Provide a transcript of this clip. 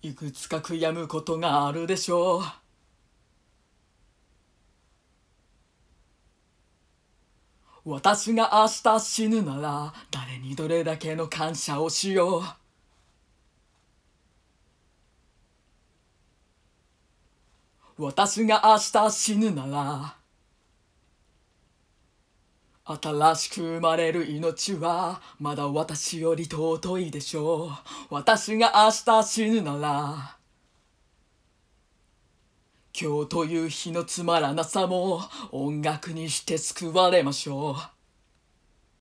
いくつか悔やむことがあるでしょう。私が明日死ぬなら誰にどれだけの感謝をしよう。私が明日死ぬなら新しく生まれる命はまだ私より尊いでしょう。私が明日死ぬなら今日という日のつまらなさも音楽にして救われましょう。